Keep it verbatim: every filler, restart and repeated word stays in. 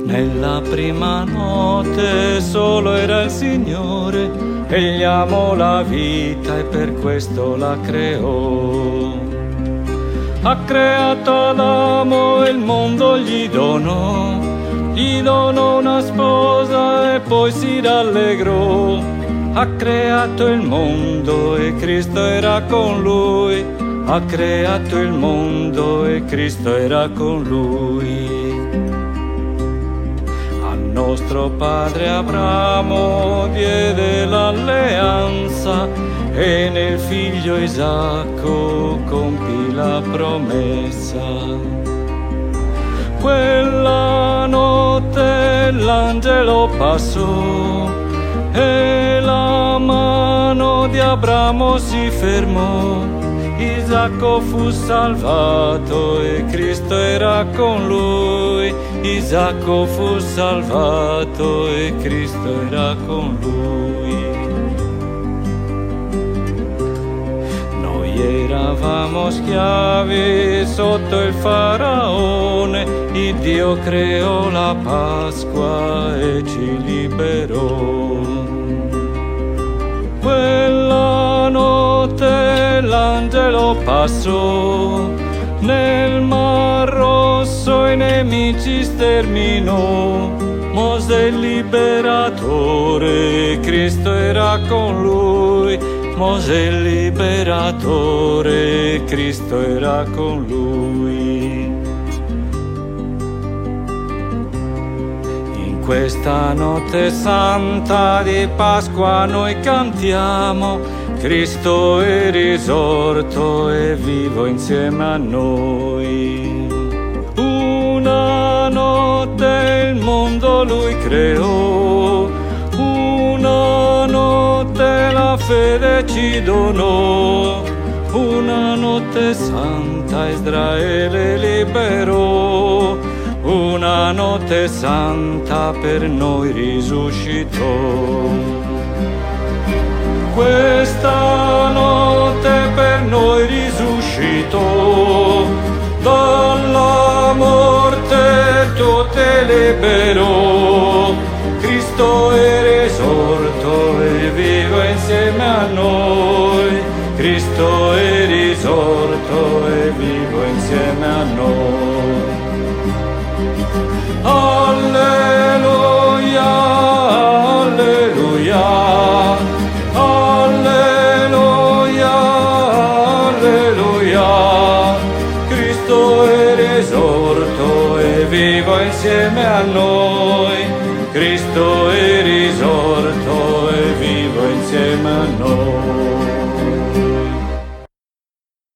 Nella prima notte solo era il Signore, egli amò la vita e per questo la creò. Ha creato Adamo e il mondo gli donò, gli donò una sposa e poi si rallegrò. Ha creato il mondo e Cristo era con lui, ha creato il mondo e Cristo era con lui. Al nostro padre Abramo diede l'alleanza e nel figlio Isacco compì la promessa. Quella notte l'angelo passò e la mano di Abramo si fermò. Isacco fu salvato e Cristo era con lui. Isacco fu salvato e Cristo era con lui. Noi eravamo schiavi sotto il faraone, il Dio creò la Pasqua e ci liberò. Quella notte l'angelo passò, nel Mar Rosso i nemici sterminò. Mosè il liberatore, Cristo era con lui. Mosè il liberatore, Cristo era con lui. In questa notte santa di Pasqua noi cantiamo, Cristo è risorto e vivo insieme a noi. Una notte il mondo lui creò, una notte la fede ci donò, una notte santa Israele liberò, una notte santa per noi risuscitò. Questa notte per noi risuscitò, dalla morte tutte liberò. Cristo è risorto e vivo insieme a noi. Cristo è risorto e vivo insieme a noi. Alleluia, alleluia. Vivo insieme a noi, Cristo è